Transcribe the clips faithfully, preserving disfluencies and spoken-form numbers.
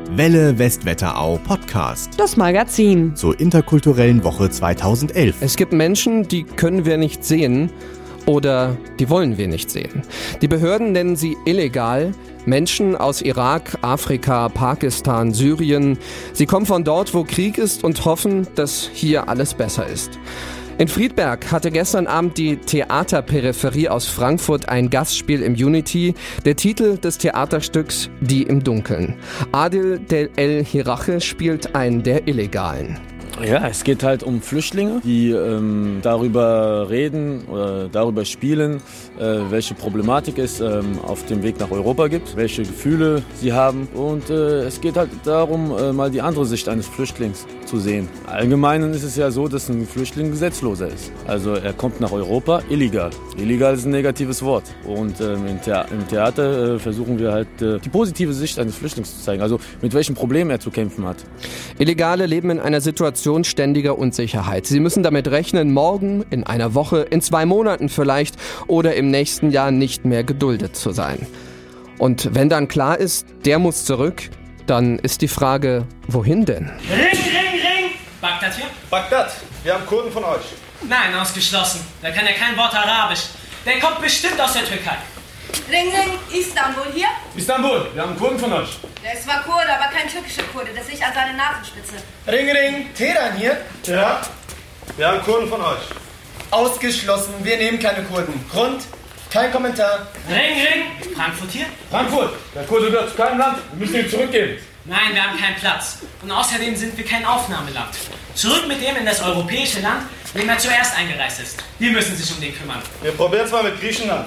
Welle Westwetterau Podcast. Das Magazin Zur interkulturellen Woche zweitausendelf. Es gibt Menschen, die können wir nicht sehen oder die wollen wir nicht sehen. Die Behörden nennen sie illegal. Menschen aus Irak, Afrika, Pakistan, Syrien. Sie kommen von dort, wo Krieg ist und hoffen, dass hier alles besser ist. In Friedberg hatte gestern Abend die Theaterperipherie aus Frankfurt ein Gastspiel im Unity. Der Titel des Theaterstücks Die im Dunkeln. Adil Del El Hirache spielt einen der Illegalen. Ja, es geht halt um Flüchtlinge, die ähm, darüber reden oder darüber spielen, äh, welche Problematik es ähm, auf dem Weg nach Europa gibt, welche Gefühle sie haben. Und äh, es geht halt darum, äh, mal die andere Sicht eines Flüchtlings zu sehen. Allgemein ist es ja so, dass ein Flüchtling Gesetzloser ist. Also er kommt nach Europa illegal. Illegal ist ein negatives Wort. Und ähm, im, Thea- im Theater äh, versuchen wir halt äh, die positive Sicht eines Flüchtlings zu zeigen. Also mit welchen Problemen er zu kämpfen hat. Illegale leben in einer Situation ständiger Unsicherheit. Sie müssen damit rechnen, morgen, in einer Woche, in zwei Monaten vielleicht oder im nächsten Jahr nicht mehr geduldet zu sein. Und wenn dann klar ist, der muss zurück, dann ist die Frage, wohin denn? Ring, ring, ring! Bagdad hier? Bagdad, wir haben Kurden von euch. Nein, ausgeschlossen. Der kann ja kein Wort Arabisch. Der kommt bestimmt aus der Türkei. Ring, ring, Istanbul hier? Istanbul, wir haben Kurden von euch. Der ist zwar Kurde, aber kein türkischer Kurde. Das sehe ich an seiner Nasenspitze. Ring, ring, Teheran hier? Ja, wir haben Kurden von euch. Ausgeschlossen, wir nehmen keine Kurden. Grund? Kein Kommentar. Ring, ring, Frankfurt hier? Frankfurt, der Kurde gehört zu keinem Land. Wir müssen ihn zurückgeben. Nein, wir haben keinen Platz. Und außerdem sind wir kein Aufnahmeland. Zurück mit dem in das europäische Land, in dem er zuerst eingereist ist. Die müssen sich um den kümmern. Wir probieren es mal mit Griechenland.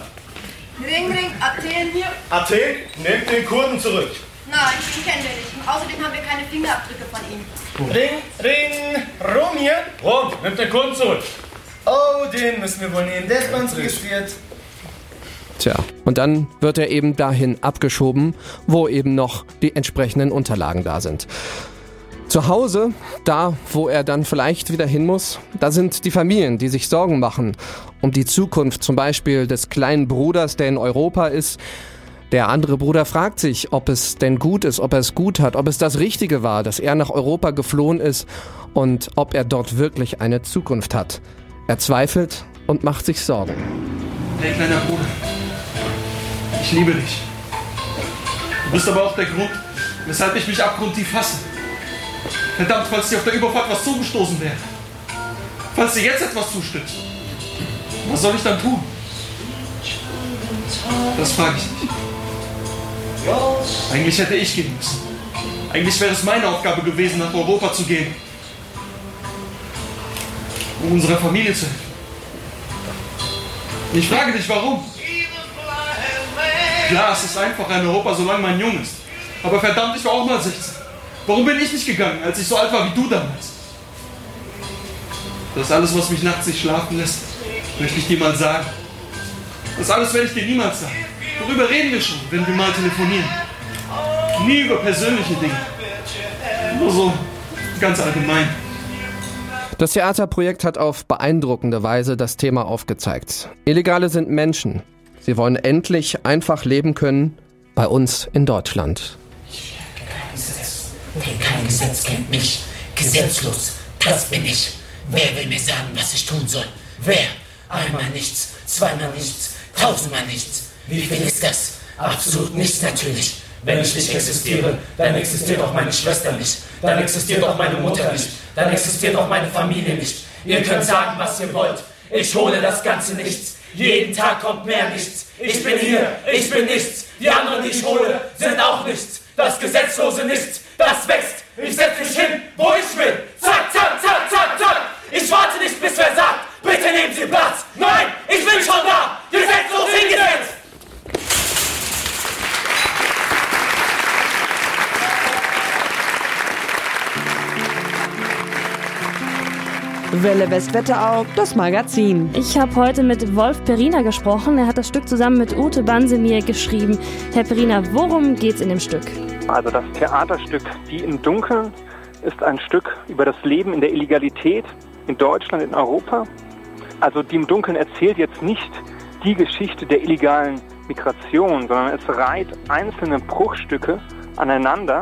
Ring, ring, Athen hier? Athen, nehmt den Kurden zurück. Nein, den kennen wir nicht. Und außerdem haben wir keine Fingerabdrücke von ihm. Ring, ring, Rom hier? Rom, nehmt den Kurden zurück. Oh, den müssen wir wohl nehmen. Der ist bei uns registriert. Tja, und dann wird er eben dahin abgeschoben, wo eben noch die entsprechenden Unterlagen da sind. Zu Hause, da wo er dann vielleicht wieder hin muss, da sind die Familien, die sich Sorgen machen um die Zukunft zum Beispiel des kleinen Bruders, der in Europa ist. Der andere Bruder fragt sich, ob es denn gut ist, ob er es gut hat, ob es das Richtige war, dass er nach Europa geflohen ist und ob er dort wirklich eine Zukunft hat. Er zweifelt und macht sich Sorgen. Hey, kleiner Bruder, ich liebe dich. Du bist aber auch der Grund, weshalb ich mich abgrundtief hasse. Verdammt, falls dir auf der Überfahrt was zugestoßen wäre. Falls dir jetzt etwas zustößt. Was soll ich dann tun? Das frage ich dich. Eigentlich hätte ich gehen müssen. Eigentlich wäre es meine Aufgabe gewesen, nach Europa zu gehen. Um unserer Familie zu helfen. Ich frage dich, warum? Klar, es ist einfacher in Europa, solange man jung ist. Aber verdammt, ich war auch mal sechzehn. Warum bin ich nicht gegangen, als ich so alt war wie du damals? Das ist alles, was mich nachts nicht schlafen lässt, möchte ich dir mal sagen. Das alles werde ich dir niemals sagen. Worüber reden wir schon, wenn wir mal telefonieren? Nie über persönliche Dinge. Nur so ganz allgemein. Das Theaterprojekt hat auf beeindruckende Weise das Thema aufgezeigt. Illegale sind Menschen. Sie wollen endlich einfach leben können bei uns in Deutschland. Ich kenne kein Gesetz. Denn kein Gesetz kennt mich. Gesetzlos, das bin ich. Wer will mir sagen, was ich tun soll? Wer? Einmal nichts, zweimal nichts, tausendmal nichts. Wie viel ist das? Absolut nichts natürlich. Wenn ich nicht existiere, dann existiert auch meine Schwester nicht. Dann existiert auch meine Mutter nicht. Dann existiert auch meine Familie nicht. Ihr könnt sagen, was ihr wollt. Ich hole das Ganze nichts. Jeden Tag kommt mehr nichts. Ich bin hier, ich bin nichts. Die anderen, die ich hole, sind auch nichts. Das gesetzlose Nichts, das wächst. Ich setz mich hin, wo ich will. Zack, zack, zack, zack, zack. Ich warte nicht, bis wer sagt, bitte nehmen Sie Platz. Nein, ich bin schon da. Gesetzlos hingesetzt. Welle Westwetterau, das Magazin. Ich habe heute mit Wolf Perina gesprochen. Er hat das Stück zusammen mit Ute Bansemir geschrieben. Herr Perina, worum geht's in dem Stück? Also das Theaterstück Die im Dunkeln ist ein Stück über das Leben in der Illegalität in Deutschland, in Europa. Also Die im Dunkeln erzählt jetzt nicht die Geschichte der illegalen Migration, sondern es reiht einzelne Bruchstücke aneinander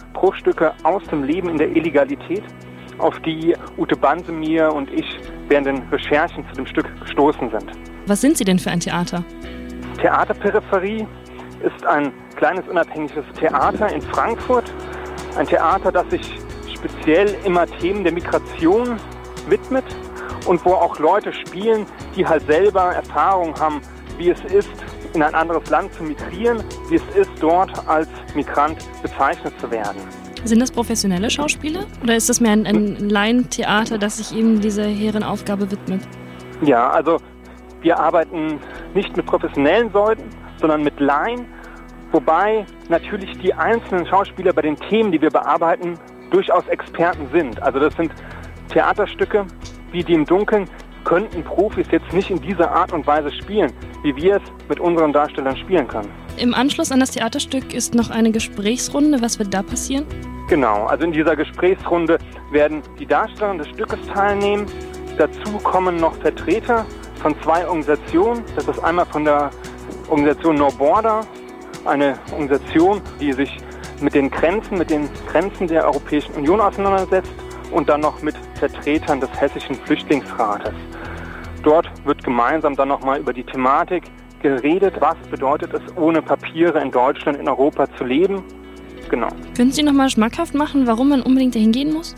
Bruchstücke aus dem Leben in der Illegalität, auf die Ute Bansemir und ich während den Recherchen zu dem Stück gestoßen sind. Was sind Sie denn für ein Theater? Theaterperipherie ist ein kleines unabhängiges Theater in Frankfurt. Ein Theater, das sich speziell immer Themen der Migration widmet und wo auch Leute spielen, die halt selber Erfahrung haben, wie es ist, in ein anderes Land zu migrieren, wie es ist, dort als Migrant bezeichnet zu werden. Sind das professionelle Schauspieler oder ist das mehr ein, ein Laientheater, das sich eben dieser hehren Aufgabe widmet? Ja, also wir arbeiten nicht mit professionellen Leuten, sondern mit Laien, wobei natürlich die einzelnen Schauspieler bei den Themen, die wir bearbeiten, durchaus Experten sind. Also das sind Theaterstücke, wie die im Dunkeln, könnten Profis jetzt nicht in dieser Art und Weise spielen, wie wir es mit unseren Darstellern spielen können. Im Anschluss an das Theaterstück ist noch eine Gesprächsrunde. Was wird da passieren? Genau, also in dieser Gesprächsrunde werden die Darsteller des Stückes teilnehmen. Dazu kommen noch Vertreter von zwei Organisationen. Das ist einmal von der Organisation No Border, eine Organisation, die sich mit den Grenzen, mit den Grenzen der Europäischen Union auseinandersetzt, und dann noch mit Vertretern des Hessischen Flüchtlingsrates. Dort wird gemeinsam dann nochmal über die Thematik geredet, was bedeutet es, ohne Papiere in Deutschland, in Europa zu leben. Genau. Können Sie nochmal schmackhaft machen, warum man unbedingt dahin gehen muss?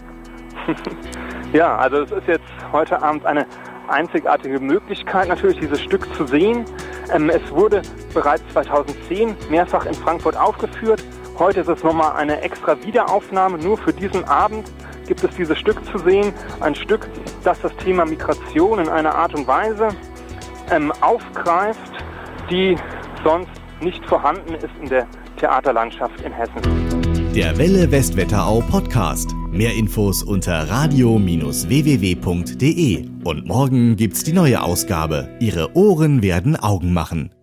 Ja, also es ist jetzt heute Abend eine einzigartige Möglichkeit, natürlich dieses Stück zu sehen. Ähm, es wurde bereits zweitausendzehn mehrfach in Frankfurt aufgeführt. Heute ist es nochmal eine extra Wiederaufnahme. Nur für diesen Abend gibt es dieses Stück zu sehen. Ein Stück, das das Thema Migration in einer Art und Weise ähm, aufgreift, die sonst nicht vorhanden ist in der Theaterlandschaft in Hessen. Der Welle Westwetterau Podcast. Mehr Infos unter radio Bindestrich w w w punkt d e. Und morgen gibt's die neue Ausgabe. Ihre Ohren werden Augen machen.